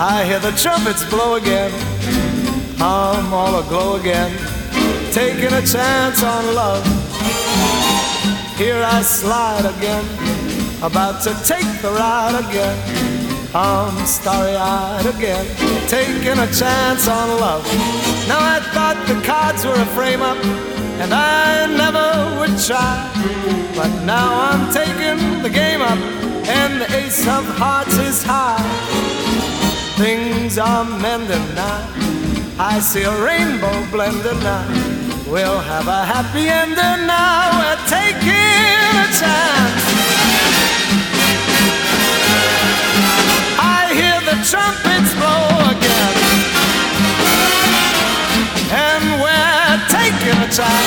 I hear the trumpets blow again. I'm all aglow again, taking a chance on love. Here I slide again, about to take the ride again. I'm starry-eyed again, taking a chance on love. Now I thought the cards were a frame-up, and I never would try. But now I'm taking the game up, and the ace of hearts is high. Things are mending now, I see a rainbow blending now. We'll have a happy ending now, we're taking a chance. I hear the trumpets blow again, and we're taking a chance.